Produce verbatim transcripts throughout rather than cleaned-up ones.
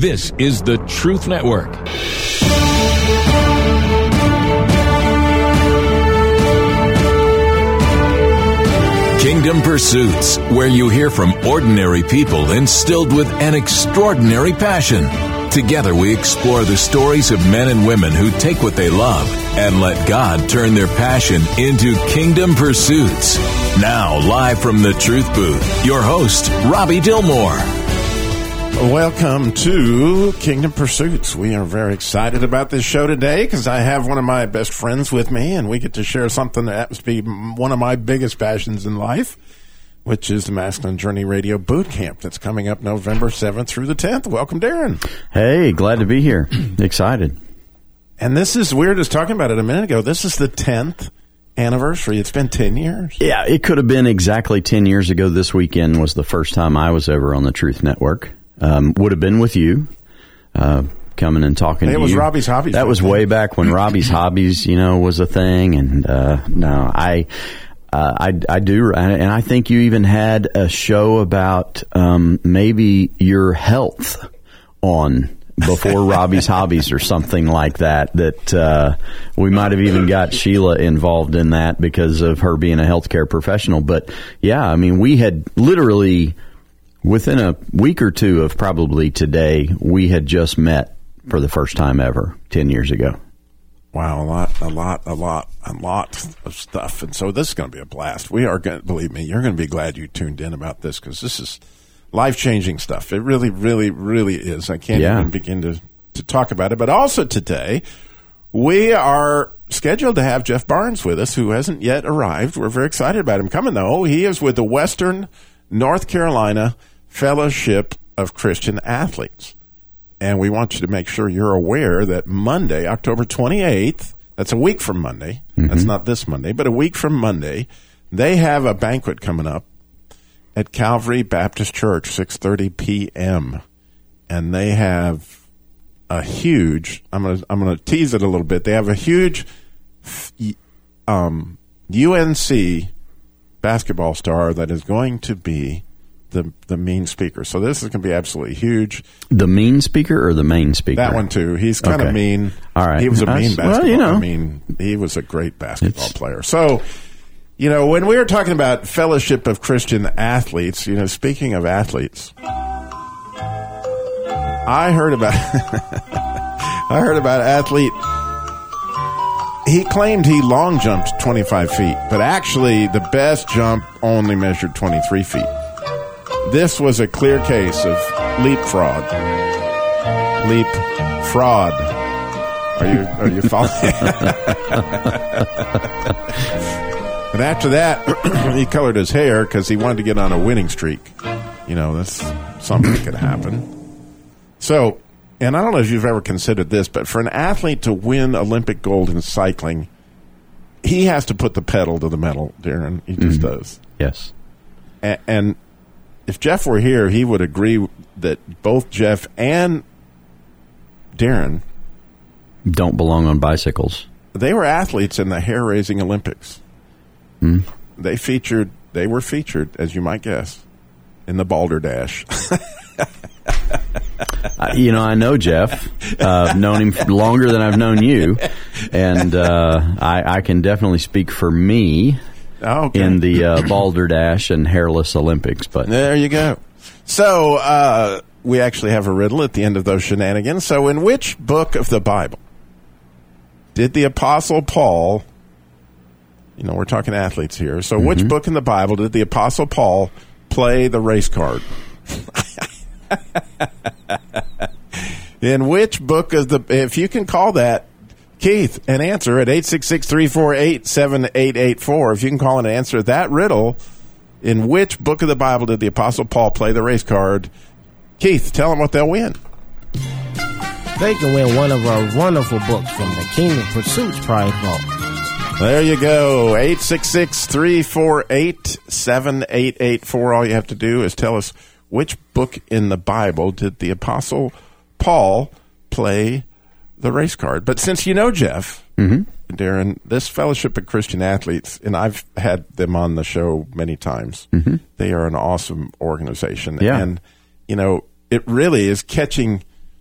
This is the Truth Network. Kingdom Pursuits, where you hear from ordinary people instilled with an extraordinary passion. Together we explore the stories of men and women who take what they love and let God turn their passion into kingdom pursuits. Now, live from the Truth Booth, your host, Robbie Dilmore. Welcome to Kingdom Pursuits. We are very excited about this show today because I have one of my best friends with me, and we get to share something that happens to be one of my biggest passions in life, which is the Masculine Journey Radio Boot Camp that's coming up November seventh through the tenth. Welcome, Darren. Hey, glad to be here. Excited. And this is, we were just talking about it a minute ago, this is the tenth anniversary. It's been ten years. Yeah, it could have been exactly ten years ago. This weekend was the first time I was ever on the Truth Network. Um, would have been with you, uh, coming and talking hey, to you. It was Robbie's Hobbies. That was way back when Robbie's Hobbies, you know, was a thing. And uh, no, I... Uh, I, I do, and I think you even had a show about um, maybe your health on before Robbie's Hobbies or something like that, that uh, we might have even got Sheila involved in that because of her being a healthcare professional. But, yeah, I mean, we had literally, within a week or two of probably today, we had just met for the first time ever ten years ago. Wow, a lot, a lot, a lot, a lot of stuff. And so this is going to be a blast. We are going to, believe me, you're going to be glad you tuned in about this because this is life-changing stuff. It really, really, really is. I can't yeah. even begin to, to talk about it. But also today, we are scheduled to have Jeff Barnes with us, who hasn't yet arrived. We're very excited about him coming, though. He is with the Western North Carolina Fellowship of Christian Athletes. And we want you to make sure you're aware that Monday, October twenty-eighth, that's a week from Monday. Mm-hmm. That's not this Monday, but a week from Monday, they have a banquet coming up at Calvary Baptist Church, six thirty p.m. And they have a huge, I'm going to I'm going to tease it a little bit. They have a huge um, U N C basketball star that is going to be the the main speaker. So this is going to be absolutely huge. The mean speaker or the main speaker? That one too. He's kind okay. of mean. All right. He was a mean That's, basketball. Well, you know. I mean, he was a great basketball It's, player. So, you know, when we were talking about Fellowship of Christian Athletes, you know, speaking of athletes, I heard about I heard about an athlete. He claimed he long jumped twenty-five feet, but actually the best jump only measured twenty-three feet. This was a clear case of leap fraud. Leap fraud. Are you are you following? And after that, he colored his hair because he wanted to get on a winning streak. You know, that's something that could happen. So, and I don't know if you've ever considered this, but for an athlete to win Olympic gold in cycling, he has to put the pedal to the metal, Darren. He just mm-hmm. does. Yes. And, and if Jeff were here, he would agree that both Jeff and Darren don't belong on bicycles. They were athletes in the hair-raising Olympics. Mm. They featured, they were featured, as you might guess, in the Balderdash. uh, you know, I know Jeff. Uh, I've known him longer than I've known you, and uh, I, I can definitely speak for me. Okay. In the uh, Balderdash and hairless Olympics. But there you go. So uh, we actually have a riddle at the end of those shenanigans. So in which book of the Bible did the Apostle Paul, you know, we're talking athletes here, so mm-hmm. which book in the Bible did the Apostle Paul play the race card? In which book of the, if you can call that, Keith, an answer at eight six six, three four eight, seven eight eight four. If you can call and answer that riddle, in which book of the Bible did the Apostle Paul play the race card? Keith, tell them what they'll win. They can win one of our wonderful books from the Kingdom Pursuits Prize Vault. There you go. eight six six, three four eight, seven eight eight four. All you have to do is tell us which book in the Bible did the Apostle Paul play the race card. But since you know Jeff, mm-hmm. Darren, this Fellowship of Christian Athletes, and I've had them on the show many times, mm-hmm. they are an awesome organization. Yeah. And, you know, it really is catching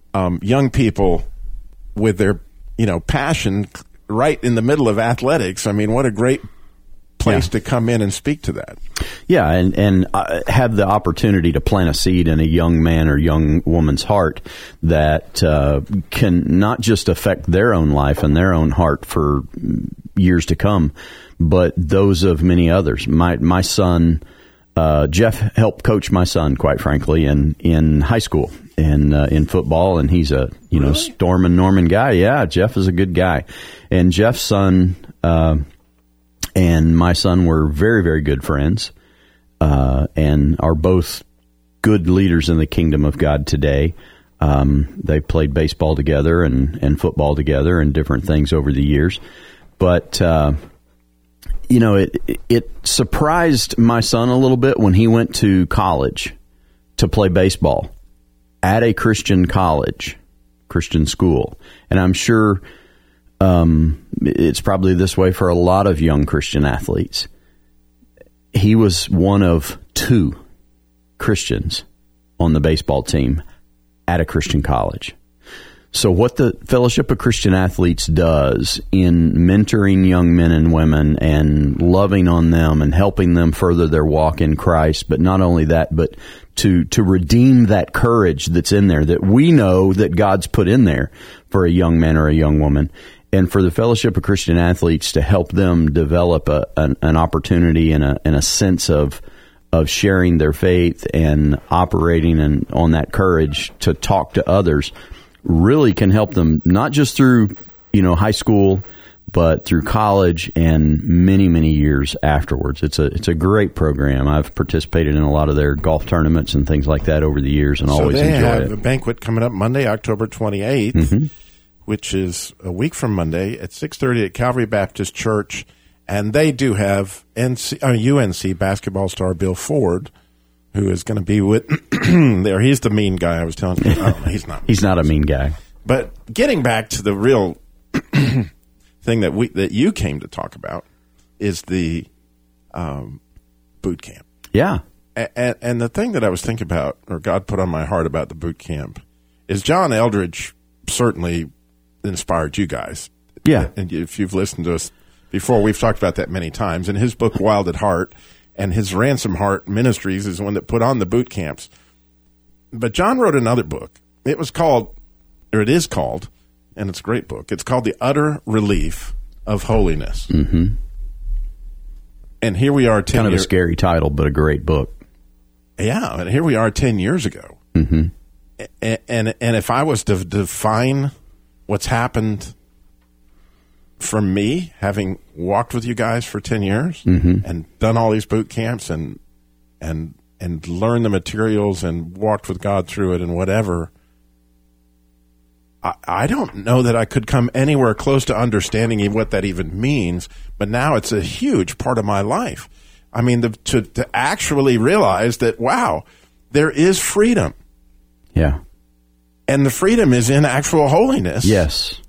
um, young people with their, you know, passion right in the middle of athletics. I mean, what a great place yeah. to come in and speak to that. Yeah, and, and uh, have the opportunity to plant a seed in a young man or young woman's heart that uh, can not just affect their own life and their own heart for years to come, but those of many others. My my son, uh, Jeff, helped coach my son, quite frankly, in, in high school and uh, in football, and he's a you know really? Storm and Norman guy. Yeah, Jeff is a good guy, and Jeff's son uh, and my son were very, very good friends, uh, and are both good leaders in the kingdom of God today. Um, they played baseball together and, and football together and different things over the years. But, uh, you know, it, it surprised my son a little bit when he went to college to play baseball at a Christian college, Christian school. And I'm sure um, it's probably this way for a lot of young Christian athletes. He was one of two Christians on the baseball team at a Christian college. So what the Fellowship of Christian Athletes does in mentoring young men and women and loving on them and helping them further their walk in Christ, but not only that, but to to redeem that courage that's in there that we know that God's put in there for a young man or a young woman, and for the Fellowship of Christian Athletes to help them develop a, an, an opportunity and a, and a sense of of sharing their faith and operating and on that courage to talk to others really can help them not just through, you know, high school, but through college and many, many years afterwards. It's a it's a great program. I've participated in a lot of their golf tournaments and things like that over the years, and so always they enjoy have it. a banquet coming up Monday, October twenty-eighth, Mm-hmm. which is a week from Monday at six thirty at Calvary Baptist Church. And they do have N C, uh, U N C basketball star Bill Ford, who is going to be with there. He's the mean guy I was telling you. Oh, he's not. He's not a mean guy. But getting back to the real thing that we that you came to talk about is the um, boot camp. Yeah. And, and the thing that I was thinking about, or God put on my heart about the boot camp, is John Eldredge certainly inspired you guys. Yeah. And if you've listened to us before, we've talked about that many times. And his book, Wild at Heart, and his Ransom Heart Ministries is the one that put on the boot camps. But John wrote another book. It was called, or it is called, and it's a great book. It's called The Utter Relief of Holiness. Mm-hmm. And here we are ten Kind of years. a scary title, but a great book. Yeah, and here we are ten years ago. Mm-hmm. And, and and if I was to define what's happened for me, having walked with you guys for ten years mm-hmm. and done all these boot camps and and and learned the materials and walked with God through it and whatever, I, I don't know that I could come anywhere close to understanding what that even means. But now it's a huge part of my life. I mean, the, to to actually realize that, wow, there is freedom. Yeah. And the freedom is in actual holiness. Yes.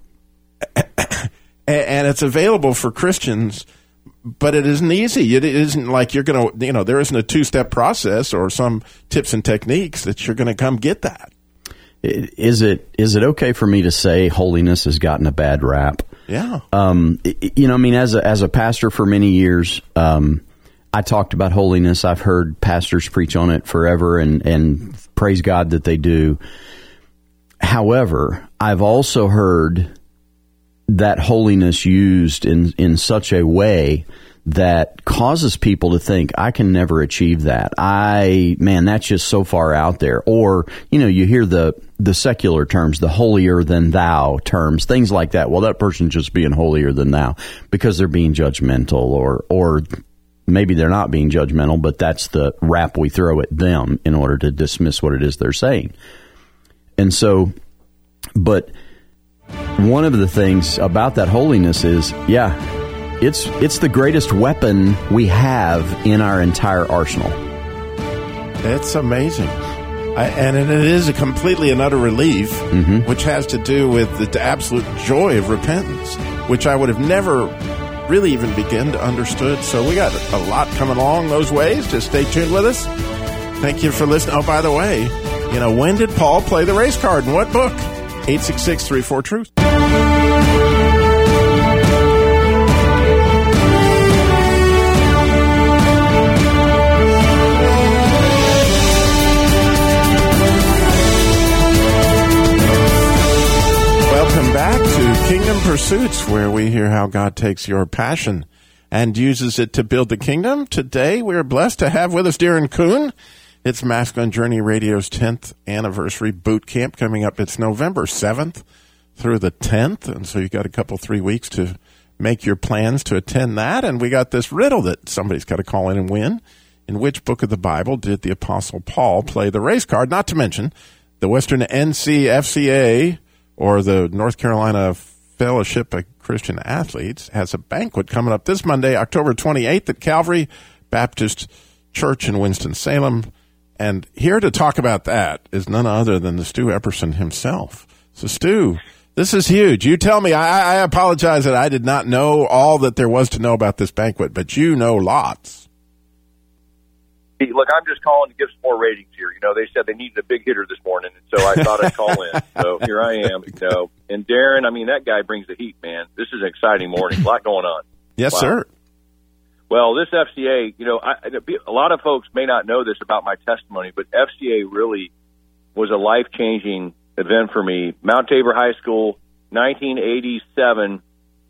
And it's available for Christians, but it isn't easy. It isn't like you're going to, you know, there isn't a two-step process or some tips and techniques that you're going to come get that. Is it is it okay for me to say holiness has gotten a bad rap? Yeah. Um, you know, I mean, as a, as a pastor for many years, um, I talked about holiness. I've heard pastors preach on it forever, and, and praise God that they do. However, I've also heard that holiness used in, in such a way that causes people to think, I can never achieve that. I, man, that's just so far out there. Or, you know, you hear the, the secular terms, the holier than thou terms, things like that. Well, that person's just being holier than thou because they're being judgmental, or, or maybe they're not being judgmental, but that's the rap we throw at them in order to dismiss what it is they're saying. And so, but one of the things about that holiness is, yeah, it's it's the greatest weapon we have in our entire arsenal. It's amazing. I, and it is a completely and utter relief, mm-hmm. which has to do with the absolute joy of repentance, which I would have never really even begun to understood. So we got a lot coming along those ways. Just stay tuned with us. Thank you for listening. Oh, by the way, You know, when did Paul play the race card? In what book? eight six six, three four, truth. Welcome back to Kingdom Pursuits, where we hear how God takes your passion and uses it to build the kingdom. Today, we are blessed to have with us Darren Kuhn. It's Masculine Journey Radio's tenth anniversary boot camp coming up. It's November seventh through the tenth, and so you got a couple, three weeks to make your plans to attend that. And we got this riddle that somebody's got to call in and win. In which book of the Bible did the Apostle Paul play the race card? Not to mention the Western N C F C A, or the North Carolina Fellowship of Christian Athletes, has a banquet coming up this Monday, October twenty-eighth at Calvary Baptist Church in Winston-Salem. And here to talk about that is none other than the Stu Epperson himself. So, Stu, this is huge. You tell me. I, I apologize that I did not know all that there was to know about this banquet, but you know lots. Look, I'm just calling to give some more ratings here. You know, they said they needed a big hitter this morning, and so I thought I'd call in. So here I am. You know, and Darren, I mean, that guy brings the heat, man. This is an exciting morning. A lot going on. Yes, wow. sir. Well, this F C A, you know, I, a lot of folks may not know this about my testimony, but F C A really was a life-changing event for me. Mount Tabor High School, nineteen eighty-seven,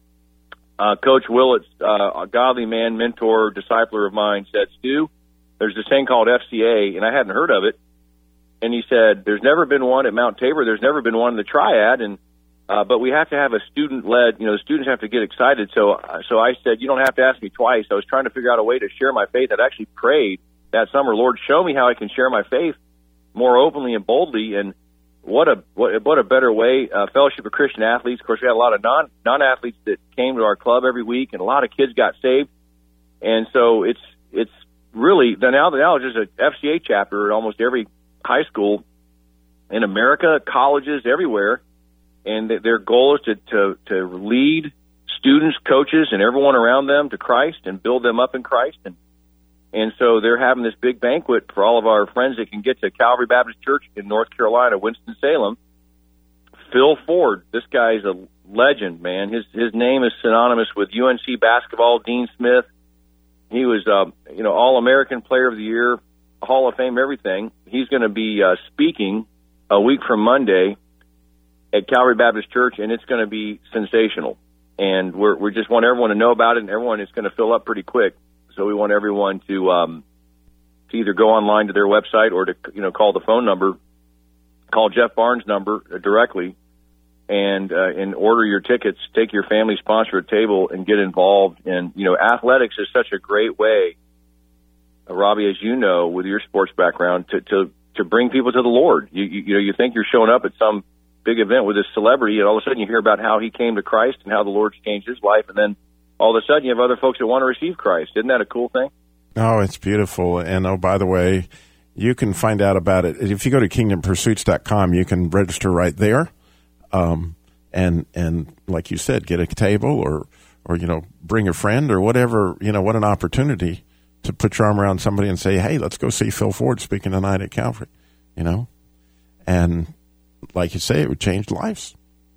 uh, Coach Willits, uh, a godly man, mentor, discipler of mine, said, Stu, there's this thing called F C A, and I hadn't heard of it. And he said, there's never been one at Mount Tabor. There's never been one in the Triad, and Uh, but we have to have a student-led, you know, the students have to get excited. So so I said, you don't have to ask me twice. I was trying to figure out a way to share my faith. I'd actually prayed that summer, Lord, show me how I can share my faith more openly and boldly. And what a what, what a better way, uh, Fellowship of Christian Athletes. Of course, we had a lot of non, non-athletes that came to our club every week, and a lot of kids got saved. And so it's it's really, now, now there's an F C A chapter at almost every high school in America, colleges, everywhere. And their goal is to, to, to lead students, coaches, and everyone around them to Christ and build them up in Christ. And and so they're having this big banquet for all of our friends that can get to Calvary Baptist Church in North Carolina, Winston-Salem. Phil Ford, this guy's a legend, man. His his name is synonymous with U N C basketball, Dean Smith. He was, uh, you know, All-American Player of the Year, Hall of Fame, everything. He's going to be uh, speaking a week from Monday at Calvary Baptist Church, and it's going to be sensational. And we're, we just want everyone to know about it, and everyone is going to fill up pretty quick. So we want everyone to um, to either go online to their website or to, you know, call the phone number, call Jeff Barnes' number directly, and uh, and order your tickets. Take your family sponsor a table and get involved. And you know, athletics is such a great way, uh, Robbie, as you know, with your sports background, to to to bring people to the Lord. You you, you know, you think you're showing up at some big event with this celebrity, and all of a sudden you hear about how he came to Christ and how the Lord's changed his life, and then all of a sudden you have other folks that want to receive Christ. Isn't that a cool thing? Oh, it's beautiful. And oh, by the way, you can find out about it. If you go to kingdom pursuits dot com, you can register right there. Um, and, and like you said, get a table or, or, you know, bring a friend or whatever. You know, what an opportunity to put your arm around somebody and say, hey, let's go see Phil Ford speaking tonight at Calvary, you know, and like you say, it would change lives.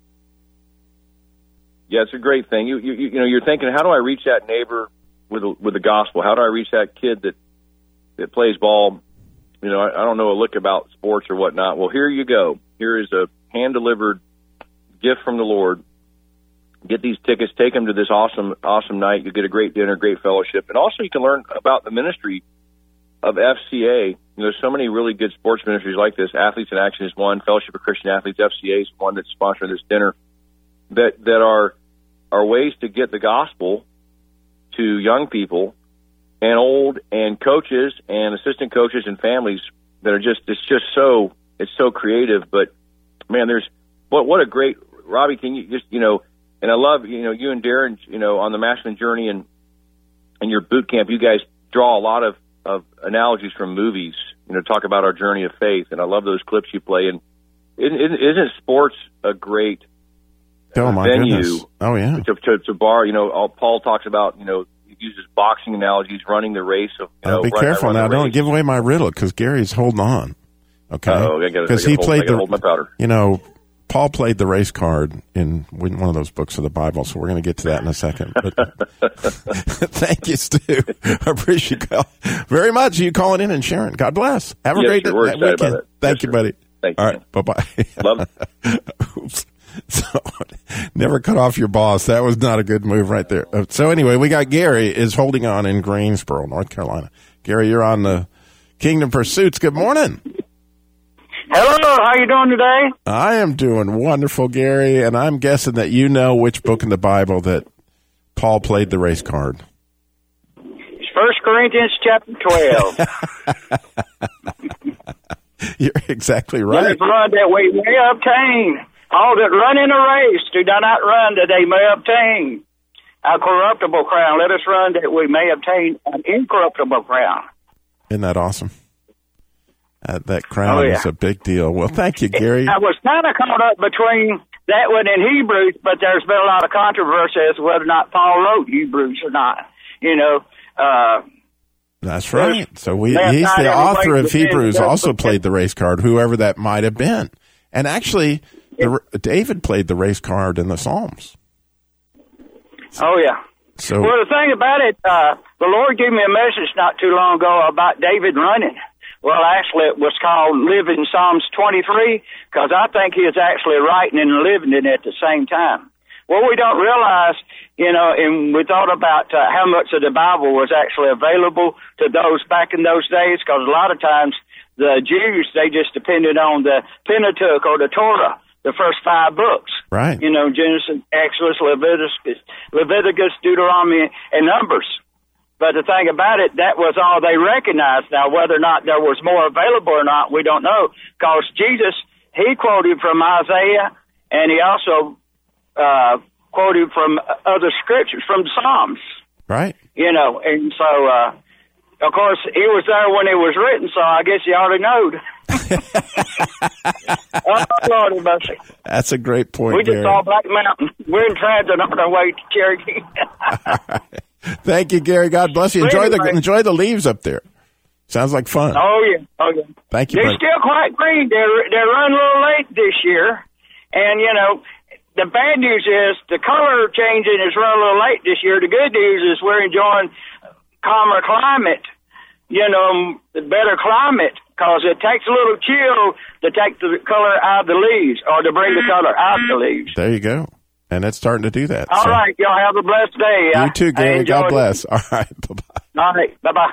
Yeah, it's a great thing. You, you, you know, you're thinking, how do I reach that neighbor with a, with the gospel? How do I reach that kid that that plays ball? You know, I, I don't know a lick about sports or whatnot. Well, here you go. Here is a hand delivered gift from the Lord. Get these tickets. Take them to this awesome, awesome night. You get a great dinner, great fellowship, and also you can learn about the ministry of F C A. You know, there's so many really good sports ministries like this. Athletes in Action is one. Fellowship of Christian Athletes, F C A, is one that's sponsoring this dinner. That that are are ways to get the gospel to young people and old and coaches and assistant coaches and families that are just it's just so it's so creative. But man, there's what what a great Robbie. Can you just you know? And I love you know you and Darren you know on the Masculine Journey and and your boot camp. You guys draw a lot of of analogies from movies, you know, talk about our journey of faith. And I love those clips you play. And isn't, isn't sports a great oh, my venue goodness. Oh, yeah. to, to, to bar, you know, all, Paul talks about, you know, he uses boxing analogies, running the race. Of, you uh, know, be run, careful run now. the Don't race. give away my riddle because Gary's holding on. Okay, Uh-oh, I gotta- because I he gotta hold- I played gotta the hold my powder. You know, Paul played the race card in one of those books of the Bible, so we're going to get to that in a second. But thank you, Stu. I appreciate you call, very much you calling in and sharing. God bless. Have a Yes, great sir. We're day- excited weekend. about it. Thank Yes, you, sir. buddy. Thank you, All man. right, bye bye. Love it. Oops. So, never cut off your boss. That was not a good move right there. Uh, So anyway, we got Gary is holding on in Greensboro, North Carolina. Gary, you're on the Kingdom Pursuits. Good morning. Hello, how you doing today? I am doing wonderful, Gary, and I'm guessing that you know which book in the Bible that Paul played the race card. It's First Corinthians chapter twelve. You're exactly Let right. us run that we may obtain. All that run in a race do not run that they may obtain a corruptible crown. Let us run that we may obtain an incorruptible crown. Isn't that awesome? Uh, that crown Oh, yeah. is a big deal. Well, thank you, Gary. I was kind of caught up between that one and Hebrews, but there's been a lot of controversy as to whether or not Paul wrote Hebrews or not. You know, uh, That's right. So we, Last he's night the author everybody of was in Hebrews, the- also played the race card, whoever that might have been. And actually, the, David played the race card in the Psalms. oh yeah. So Well, the thing about it, uh, the Lord gave me a message not too long ago about David running. Well, actually, it was called Living Psalms twenty-three, because I think he is actually writing and living it at the same time. Well, we don't realize, you know, and we thought about uh, how much of the Bible was actually available to those back in those days, because a lot of times the Jews, they just depended on the Pentateuch or the Torah, the first five books. right. You know, Genesis, Exodus, Leviticus, Leviticus, Deuteronomy, and Numbers. But the thing about it, that was all they recognized. Now, whether or not there was more available or not, we don't know. Because Jesus, he quoted from Isaiah, and he also uh, quoted from other scriptures, from the Psalms. Right. You know, and so, uh, of course, he was there when it was written, so I guess he already knowed. Oh, Lord have mercy. That's a great point, We just Gary. saw Black Mountain. We're in transit on our way to Cherokee. Thank you, Gary. God bless you. Enjoy the Anyway. enjoy the leaves up there. Sounds like fun. Oh, yeah. Oh, yeah. Thank you, They're buddy. still quite green. They're, they're running a little late this year. And, you know, the bad news is the color changing is running a little late this year. The good news is we're enjoying calmer climate, you know, the better climate, because it takes a little chill to take the color out of the leaves or to bring the color out of the leaves. There you go. And it's starting to do that. All So, right. Y'all have a blessed day. You I- too, I Gary. God enjoyed it. bless. All right. Bye-bye. All right. Bye-bye.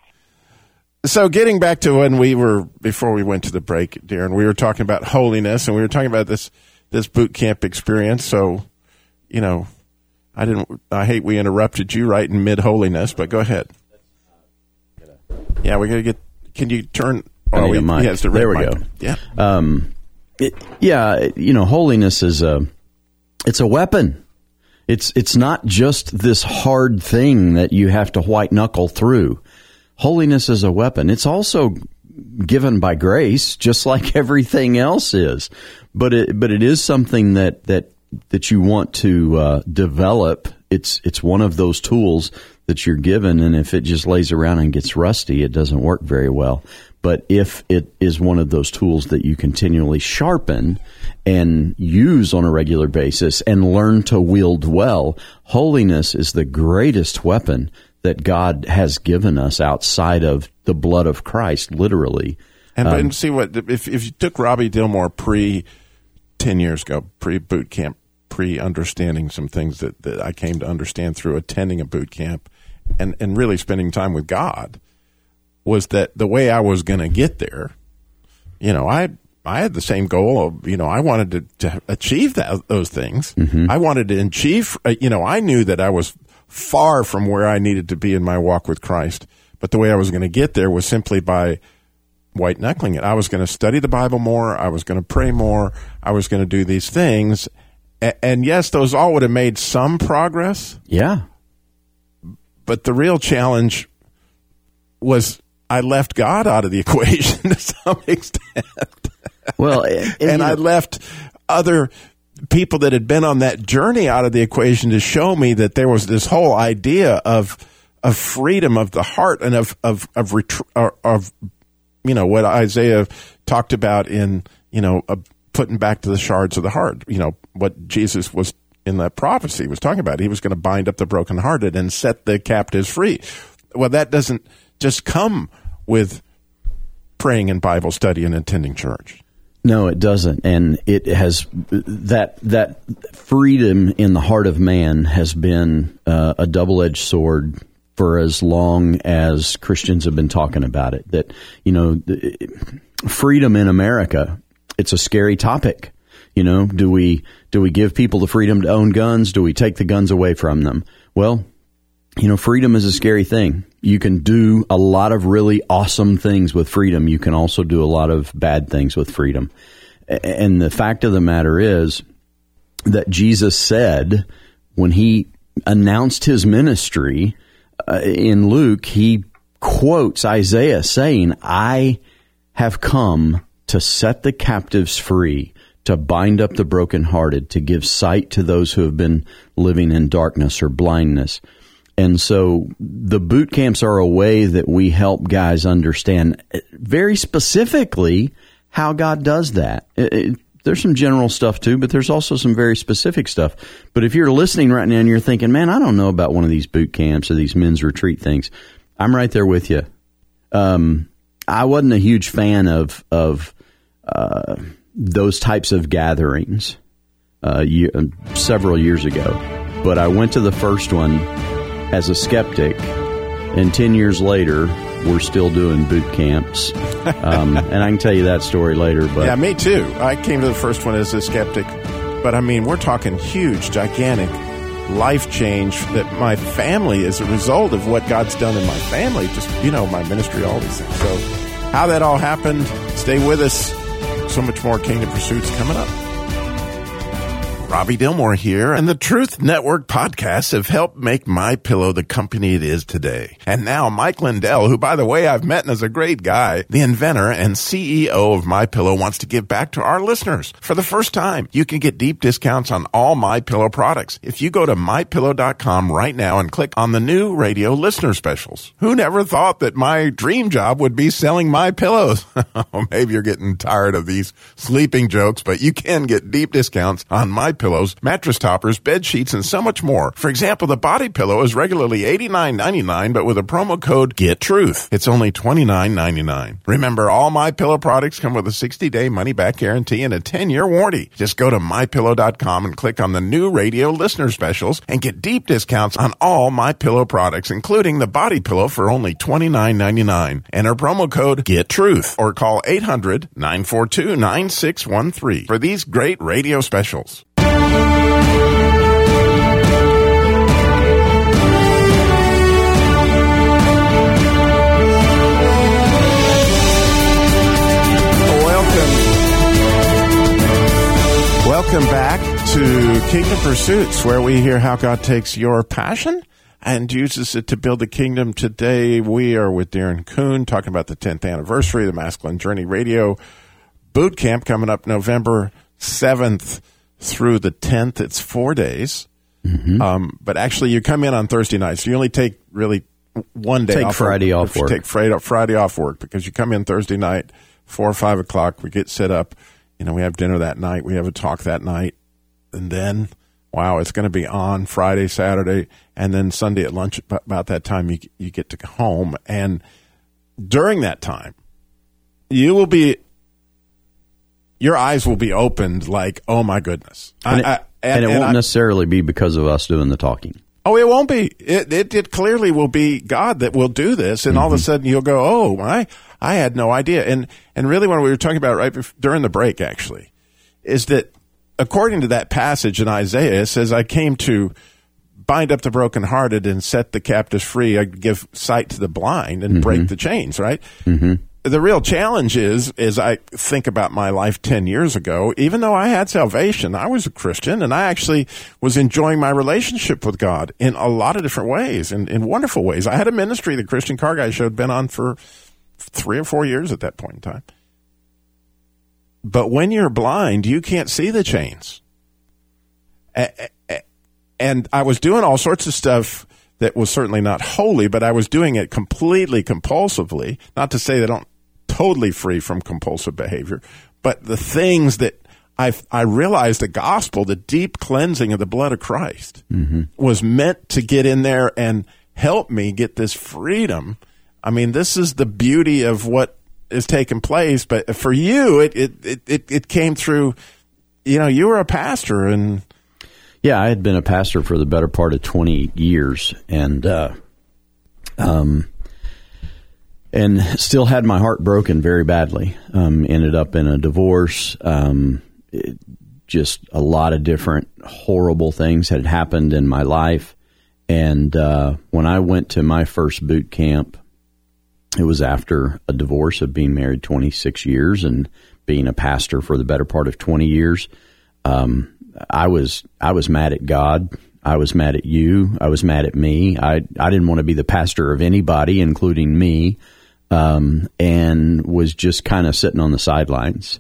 So getting back to when we were, before we went to the break, Darren, we were talking about holiness, and we were talking about this, this boot camp experience. So, you know, I didn't, I hate we interrupted you right in mid-holiness, but go ahead. Yeah, we got to get, can you turn, I need we, a mic. yeah, it's the There red we mic. go. Yeah. Um, it, yeah, you know, holiness is a, it's a weapon. It's, it's not just this hard thing that you have to white knuckle through. Holiness is a weapon. It's also given by grace, just like everything else is. But it, but it is something that, that, that you want to uh, develop. It's, it's one of those tools that you're given, and if it just lays around and gets rusty, it doesn't work very well. But if it is one of those tools that you continually sharpen and use on a regular basis and learn to wield well, holiness is the greatest weapon that God has given us outside of the blood of Christ, literally. And, Um, and see what, if, if you took Robbie Dilmore pre ten years ago, pre boot camp, pre understanding some things that, that I came to understand through attending a boot camp and, and really spending time with God, was that the way I was going to get there, you know, I, I had the same goal of, you know, I wanted to, to achieve that, those things. Mm-hmm. I wanted to achieve, uh, you know, I knew that I was far from where I needed to be in my walk with Christ. But the way I was going to get there was simply by white knuckling it. I was going to study the Bible more. I was going to pray more. I was going to do these things. A- and yes, those all would have made some progress. Yeah. But the real challenge was I left God out of the equation to some extent. Well, and, and you I know, left other people that had been on that journey out of the equation to show me that there was this whole idea of of freedom of the heart and of of of, retr- or, of you know what Isaiah talked about in, you know, uh, putting back to the shards of the heart, you know, what Jesus was in that prophecy was talking about. He was going to bind up the brokenhearted and set the captives free. Well, that doesn't just come with praying and Bible study and attending church. No, it doesn't. And it has that that freedom in the heart of man has been uh, a double-edged sword for as long as Christians have been talking about it. That, you know, freedom in America, it's a scary topic. You know, do we do we give people the freedom to own guns? Do we take the guns away from them? Well, you know, freedom is a scary thing. You can do a lot of really awesome things with freedom. You can also do a lot of bad things with freedom. And the fact of the matter is that Jesus said when he announced his ministry uh, in Luke, he quotes Isaiah saying, I have come to set the captives free, to bind up the brokenhearted, to give sight to those who have been living in darkness or blindness. And so the boot camps are a way that we help guys understand very specifically how God does that. It, it, there's some general stuff too, but there's also some very specific stuff. But if you're listening right now and you're thinking, man, I don't know about one of these boot camps or these men's retreat things, I'm right there with you. Um, I wasn't a huge fan of of uh, those types of gatherings uh, year, several years ago, but I went to the first one as a skeptic, and ten years later, we're still doing boot camps. Um, and I can tell you that story later. But yeah, me too. I came to the first one as a skeptic, but I mean, we're talking huge, gigantic life change that my family, as a result of what God's done in my family, just, you know, my ministry, all these things. So how that all happened, stay with us. So much more Kingdom Pursuits coming up. Robbie Dilmore here, and the Truth Network podcasts have helped make MyPillow the company it is today. And now Mike Lindell, who, by the way, I've met and is a great guy, the inventor and C E O of MyPillow, wants to give back to our listeners. For the first time, you can get deep discounts on all MyPillow products if you go to my pillow dot com right now and click on the new radio listener specials. Who never thought that my dream job would be selling my pillows? Maybe you're getting tired of these sleeping jokes, but you can get deep discounts on my pillows, mattress toppers, bed sheets, and so much more. For example, the body pillow is regularly eighty-nine ninety-nine, but with a promo code GETTRUTH, it's only twenty-nine ninety-nine. Remember, all MyPillow products come with a sixty-day money-back guarantee and a ten-year warranty. Just go to my pillow dot com and click on the new radio listener specials and get deep discounts on all MyPillow products, including the body pillow for only twenty-nine ninety-nine. Enter promo code GETTRUTH or call eight hundred nine four two nine six one three for these great radio specials. Welcome back to Kingdom Pursuits, where we hear how God takes your passion and uses it to build the kingdom. Today, we are with Darren Kuhn talking about the tenth anniversary of the Masculine Journey Radio Boot Camp coming up November seventh through the tenth. It's four days. Mm-hmm. Um, but actually, you come in on Thursday night, so you only take really one day take off. Friday work. off work. Take Friday, Friday off work because you come in Thursday night, four or five o'clock. We get set up. You know, we have dinner that night. We have a talk that night. And then, wow, it's going to be on Friday, Saturday, and then Sunday at lunch. About that time, you you get to go home. And during that time, you will be, your eyes will be opened like, oh, my goodness. And it, I, I, and, and it and won't I, necessarily be because of us doing the talking. Oh, it won't be. It, it, it clearly will be God that will do this. And mm-hmm. all of a sudden you'll go, oh, my, I had no idea. And, and really what we were talking about right before, during the break, actually, is that according to that passage in Isaiah, it says, I came to bind up the brokenhearted and set the captives free. I give sight to the blind and mm-hmm. break the chains, right? Mm-hmm. The real challenge is, is I think about my life ten years ago, even though I had salvation, I was a Christian, and I actually was enjoying my relationship with God in a lot of different ways, in, in wonderful ways. I had a ministry, the Christian Car Guy Show, had been on for three or four years at that point in time. But when you're blind, you can't see the chains. And I was doing all sorts of stuff that was certainly not holy, but I was doing it completely compulsively. Not to say that I don't totally free from compulsive behavior. But the things that I I realized the gospel, the deep cleansing of the blood of Christ, mm-hmm. was meant to get in there and help me get this freedom. I mean, this is the beauty of what is taking place. But for you, it it it, it, it came through, you know, you were a pastor. And yeah, I had been a pastor for the better part of twenty years, and uh, um, and still had my heart broken very badly. Um, ended up in a divorce. Um, it, just a lot of different horrible things had happened in my life. And uh, when I went to my first boot camp, it was after a divorce of being married twenty-six years and being a pastor for the better part of twenty years. Um, I was I was mad at God. I was mad at you. I was mad at me. I, I didn't want to be the pastor of anybody, including me, um, and was just kind of sitting on the sidelines.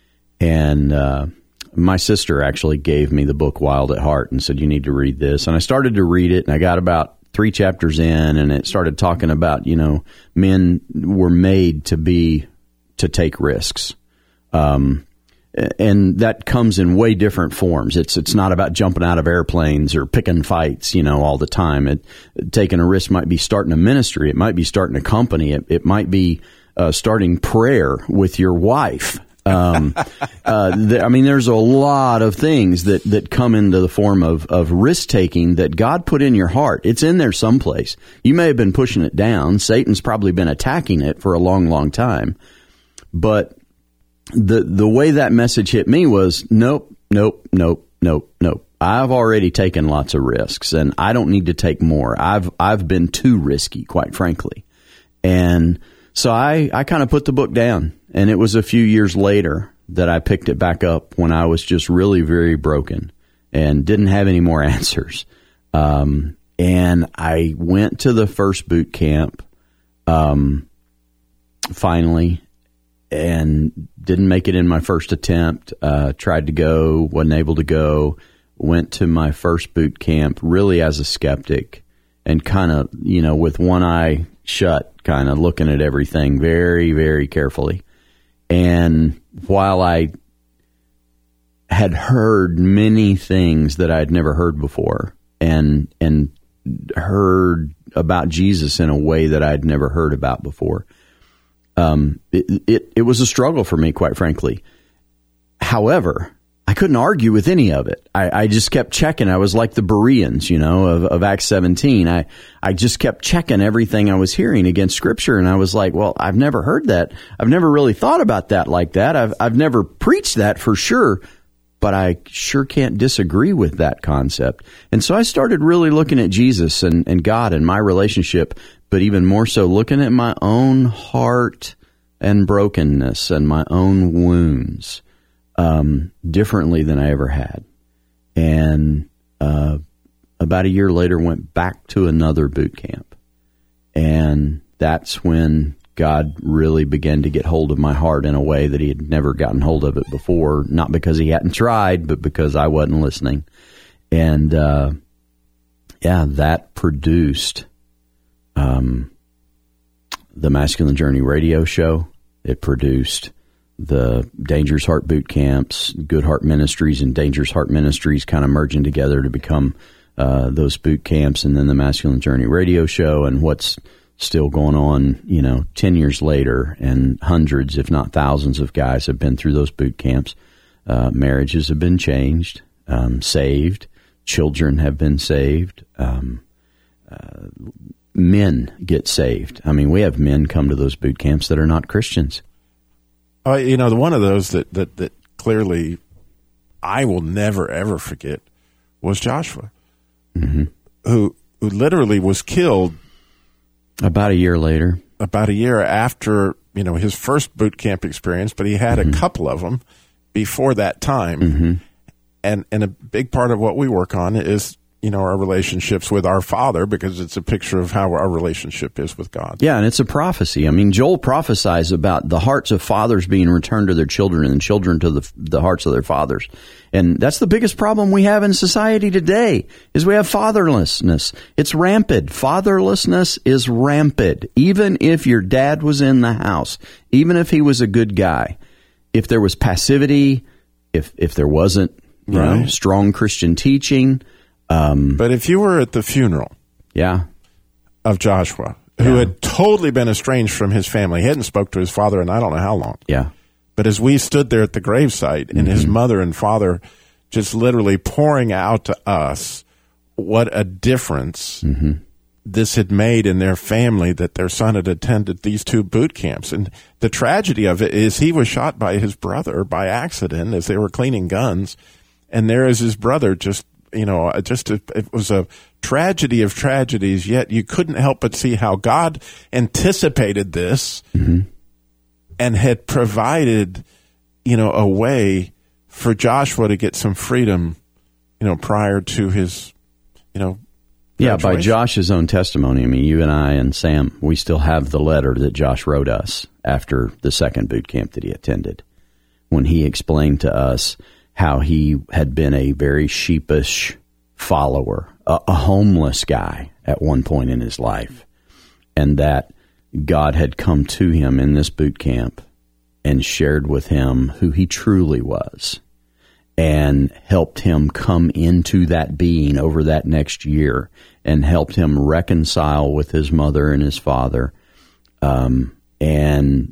And uh, my sister actually gave me the book Wild at Heart and said, you need to read this. And I started to read it, and I got about three chapters in, and it started talking about, you know, men were made to be, to take risks. Um And that comes in way different forms. It's it's not about jumping out of airplanes or picking fights, you know, all the time. It, taking a risk might be starting a ministry. It might be starting a company. It, it might be uh, starting prayer with your wife. Um, uh, th- I mean, there's a lot of things that, that come into the form of, of risk taking that God put in your heart. It's in there someplace. You may have been pushing it down. Satan's probably been attacking it for a long, long time. But The the way that message hit me was, nope, nope, nope, nope, nope. I've already taken lots of risks, and I don't need to take more. I've I've been too risky, quite frankly. And so I, I kind of put the book down, and it was a few years later that I picked it back up when I was just really very broken and didn't have any more answers. Um, and I went to the first boot camp um, finally, and didn't make it in my first attempt. Uh, tried to go, wasn't able to go. Went to my first boot camp really as a skeptic and kind of, you know, with one eye shut, kind of looking at everything very, very carefully. And while I had heard many things that I'd never heard before, and and heard about Jesus in a way that I'd never heard about before, Um, it, it, it was a struggle for me, quite frankly. However, I couldn't argue with any of it. I, I just kept checking. I was like the Bereans, you know, of, of Acts seventeen. I, I just kept checking everything I was hearing against Scripture. And I was like, well, I've never heard that. I've never really thought about that like that. I've, I've never preached that for sure, but I sure can't disagree with that concept. And so I started really looking at Jesus and, and God and my relationship, but even more so looking at my own heart and brokenness and my own wounds um, differently than I ever had. And uh, about a year later, went back to another boot camp. And that's when God really began to get hold of my heart in a way that he had never gotten hold of it before, not because he hadn't tried, but because I wasn't listening. And uh, yeah, that produced Um, the Masculine Journey radio show. It produced the Dangerous Heart boot camps, Good Heart Ministries and Dangerous Heart Ministries kind of merging together to become uh, those boot camps, and then the Masculine Journey radio show, and what's still going on, you know, ten years later, and hundreds, if not thousands of guys have been through those boot camps. Uh, marriages have been changed, um, saved, children have been saved, um, uh, men get saved. I mean, we have men come to those boot camps that are not Christians. Uh, you know, the one of those that, that, that clearly I will never, ever forget was Joshua, mm-hmm. who who literally was killed about a year later. About a year after, you know, his first boot camp experience, but he had mm-hmm. a couple of them before that time. Mm-hmm. And and a big part of what we work on is you know, our relationships with our Father, because it's a picture of how our relationship is with God. Yeah, and it's a prophecy. I mean, Joel prophesies about the hearts of fathers being returned to their children and children to the the hearts of their fathers. And that's the biggest problem we have in society today, is we have fatherlessness. It's rampant. Fatherlessness is rampant. Even if your dad was in the house, even if he was a good guy, if there was passivity, if if there wasn't, you Right. know, strong Christian teaching. Um, But if you were at the funeral yeah, of Joshua, who Yeah. had totally been estranged from his family, he hadn't spoke to his father in I don't know how long. yeah, But as we stood there at the gravesite, and Mm-hmm. his mother and father just literally pouring out to us what a difference Mm-hmm. this had made in their family, that their son had attended these two boot camps. And the tragedy of it is he was shot by his brother by accident as they were cleaning guns. And there is his brother just, you know, just a, it was a tragedy of tragedies, yet you couldn't help but see how God anticipated this Mm-hmm. and had provided, you know, a way for Joshua to get some freedom, you know, prior to his, you know, yeah. By graduation. Josh's own testimony, I mean, you and I and Sam, we still have the letter that Josh wrote us after the second boot camp that he attended, when he explained to us how he had been a very sheepish follower, a, a homeless guy at one point in his life, and that God had come to him in this boot camp and shared with him who he truly was, and helped him come into that being over that next year, and helped him reconcile with his mother and his father, um, and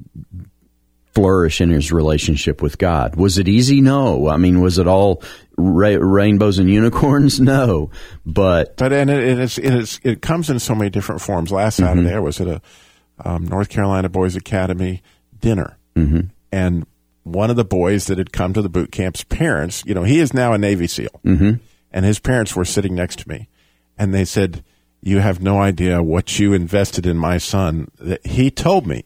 flourish in his relationship with God. Was it easy? No. I mean, was it all ra- rainbows and unicorns? No. But But and it, it is it is it comes in so many different forms. Last Mm-hmm. Saturday I was at a um, North Carolina Boys Academy dinner, mm-hmm. and one of the boys that had come to the boot camp's parents, you know, he is now a Navy SEAL, Mm-hmm. and his parents were sitting next to me, and they said, "You have no idea what you invested in my son." That he told me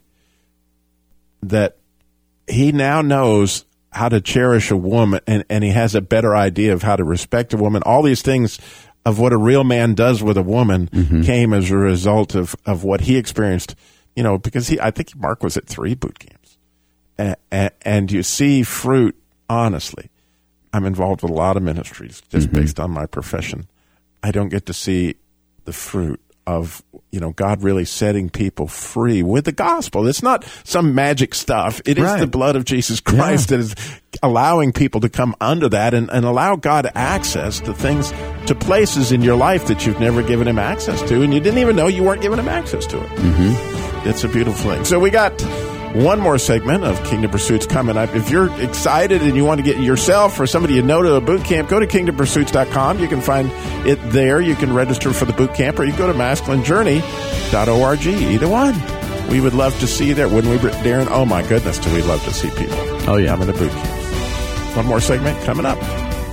that he now knows how to cherish a woman, and, and he has a better idea of how to respect a woman. All these things of what a real man does with a woman Mm-hmm. came as a result of, of what he experienced, you know, because he, I think Mark was at three boot camps. And, and, and you see fruit, honestly. I'm involved with a lot of ministries just Mm-hmm. based on my profession. I don't get to see the fruit of, you know, God really setting people free with the gospel. It's not some magic stuff. It is Right. the blood of Jesus Christ that is allowing people to come under that and, and allow God access to things, to places in your life that you've never given him access to, and you didn't even know you weren't giving him access to it. Mm-hmm. It's a beautiful thing. So we got one more segment of Kingdom Pursuits coming up. If you're excited and you want to get yourself or somebody you know to a boot camp, go to kingdom pursuits dot com. You can find it there. You can register for the boot camp, or you can go to masculine journey dot org. Either one. We would love to see you there. Wouldn't we, Darren? Oh, my goodness, do we love to see people Oh, yeah. coming to boot camp. One more segment coming up.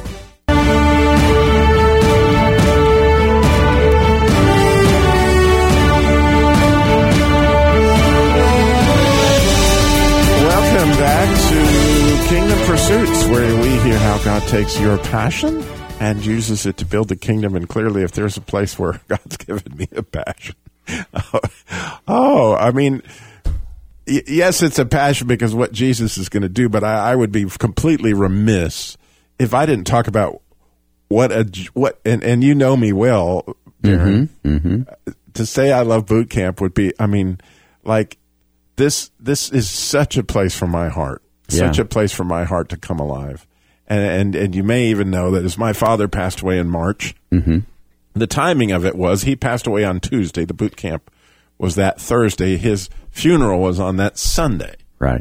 Welcome back to Kingdom Pursuits, where we hear how God takes your passion and uses it to build the kingdom. And clearly, if there's a place where God's given me a passion, oh, I mean, y- yes, it's a passion because what Jesus is going to do, but I, I would be completely remiss if I didn't talk about what a what, and, and you know me well, Darren. Mm-hmm. To say I love boot camp would be, I mean, like. This this is such a place for my heart, such Yeah. a place for my heart to come alive. And and, and you may even know that as my father passed away in March, Mm-hmm. the timing of it was he passed away on Tuesday. The boot camp was that Thursday. His funeral was on that Sunday. Right.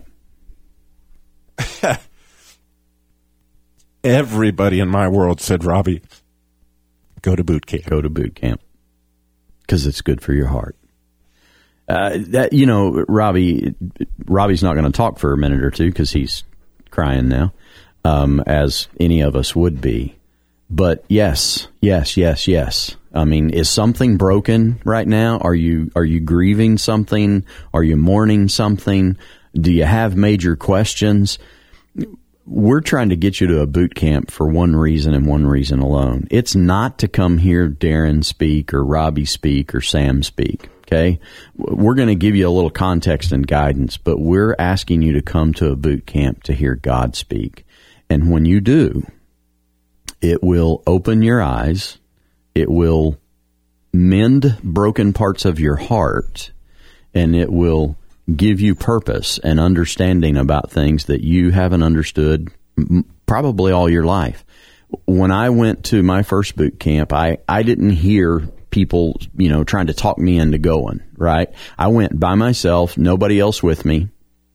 Everybody in my world said, Robbie, go to boot camp. Go to boot camp because it's good for your heart. Uh, that you know, Robbie. Robbie's not going to talk for a minute or two because he's crying now, um, as any of us would be. But yes, yes, yes, yes. I mean, is something broken right now? Are you are you grieving something? Are you mourning something? Do you have major questions? we're trying to get you to a boot camp for one reason and one reason alone. It's not to come hear Darren speak or Robbie speak or Sam speak. Okay, we're going to give you a little context and guidance, but we're asking you to come to a boot camp to hear God speak. And when you do, it will open your eyes. It will mend broken parts of your heart, and it will give you purpose and understanding about things that you haven't understood probably all your life. When I went to my first boot camp, I, I didn't hear people, you know, trying to talk me into going, right? I went by myself, nobody else with me.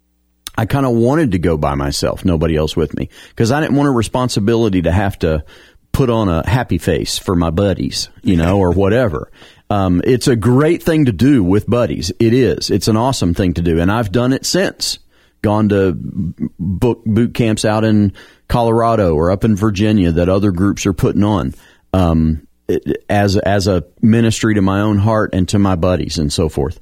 I kind of wanted to go by myself, nobody else with me, because I didn't want a responsibility to have to put on a happy face for my buddies, you know, or whatever. Um, it's a great thing to do with buddies. It is. It's an awesome thing to do. And I've done it since. Gone to book boot camps out in Colorado or up in Virginia that other groups are putting on. Um, it, as, as a ministry to my own heart and to my buddies and so forth.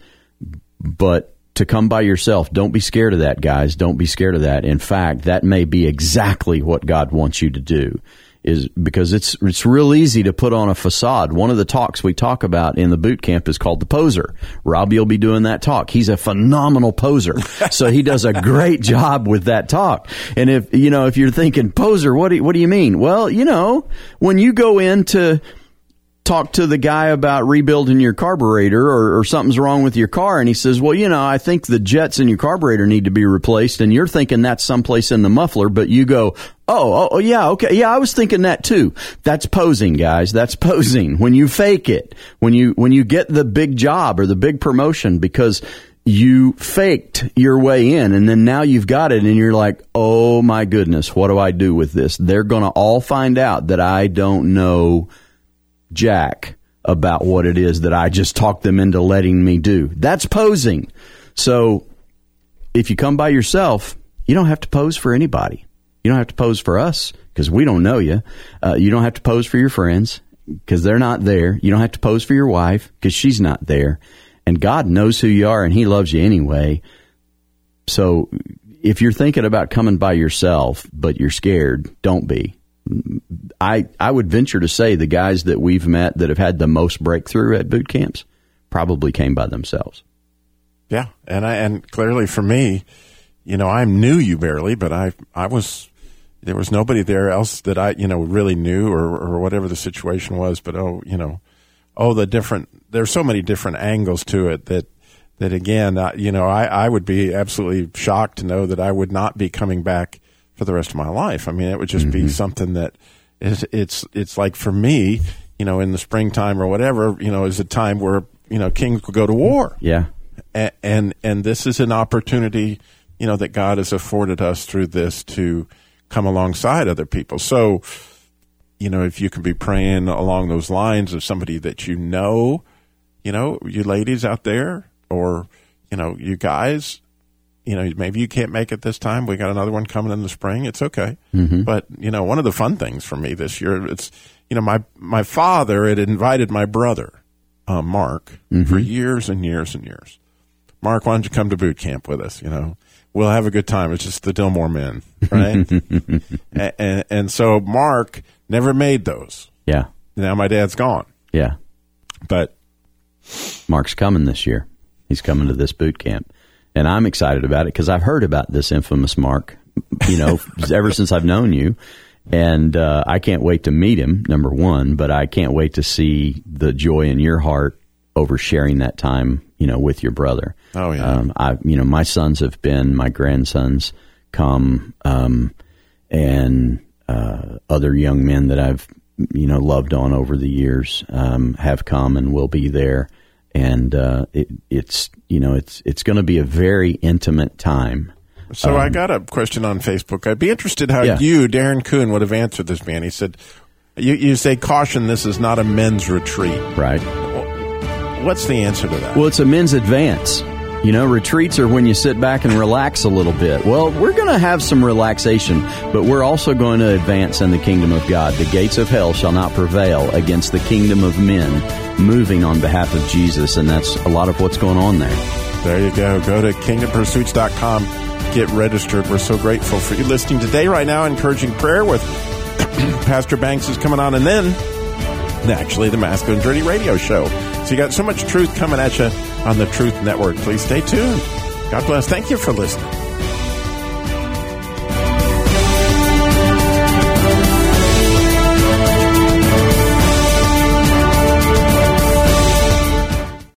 But to come by yourself, don't be scared of that, guys. Don't be scared of that. In fact, that may be exactly what God wants you to do. Is because it's it's real easy to put on a facade. One of the talks we talk about in the boot camp is called The Poser. Robbie will be doing that talk. He's a phenomenal poser. So he does a great job with that talk. And if, you know, if you're thinking, poser, what do you, what do you mean? Well, you know, when you go in to talk to the guy about rebuilding your carburetor or, or something's wrong with your car, and he says, well, you know, I think the jets in your carburetor need to be replaced, and you're thinking that's someplace in the muffler, but you go, oh, oh, yeah, okay, yeah, I was thinking that too. That's posing, guys. That's posing. When you fake it, when you when you get the big job or the big promotion because you faked your way in, and then now you've got it, and you're like, oh my goodness, what do I do with this? They're going to all find out that I don't know jack about what it is that I just talked them into letting me do. That's posing. So if you come by yourself, you don't have to pose for anybody. You don't have to pose for us because we don't know you. Uh, you don't have to pose for your friends because they're not there. You don't have to pose for your wife because she's not there. And God knows who you are and he loves you anyway. So if you're thinking about coming by yourself, but you're scared, don't be. I, I would venture to say the guys that we've met that have had the most breakthrough at boot camps probably came by themselves. Yeah, and I, and clearly for me, you know, I knew you barely, but I I was there was nobody there else that I you know really knew or or whatever the situation was. But oh, you know, oh the different there's so many different angles to it that that again, I, you know, I I would be absolutely shocked to know that I would not be coming back for the rest of my life. I mean, it would just mm-hmm. be something that is, it's, it's like for me, you know, in the springtime or whatever, you know, is a time where, you know, kings will go to war. Yeah. And, and, and this is an opportunity, you know, that God has afforded us through this to come alongside other people. So, you know, if you can be praying along those lines of somebody that you know, you know, you ladies out there, or, you know, you guys, you know, maybe you can't make it this time. We got another one coming in the spring. It's okay. Mm-hmm. But, you know, one of the fun things for me this year, it's, you know, my, my father had invited my brother, uh, Mark, mm-hmm. for years and years and years. Mark, why don't you come to boot camp with us? You know, we'll have a good time. It's just the Dillmore men, right? and, and, and so Mark never made those. Yeah. Now my dad's gone. Yeah. But Mark's coming this year. He's coming to this boot camp. And I'm excited about it because I've heard about this infamous Mark, you know, ever since I've known you. And uh, I can't wait to meet him, number one, but I can't wait to see the joy in your heart over sharing that time, you know, with your brother. Oh, yeah. Um, I, you know, my sons have been, my grandsons come, um, and uh, other young men that I've, you know, loved on over the years um, have come and will be there. And uh, it, it's, you know, it's it's going to be a very intimate time. So um, I got a question on Facebook. I'd be interested how yeah. you, Darren Kuhn, would have answered this, man. He said, you, you say, caution, this is not a men's retreat. Right. What's the answer to that? Well, it's a men's advance. You know, retreats are when you sit back and relax a little bit. Well, we're going to have some relaxation, but we're also going to advance in the kingdom of God. The gates of hell shall not prevail against the kingdom of men, moving on behalf of Jesus, and that's a lot of what's going on there. There you go. Go to kingdom pursuits dot com. get registered. We're so grateful for you listening today. Right now, Encouraging Prayer with Pastor Banks is coming on, and then actually the Masculine Journey Radio Show. So you got so much truth coming at you on the Truth Network. Please stay tuned. God bless. Thank you for listening.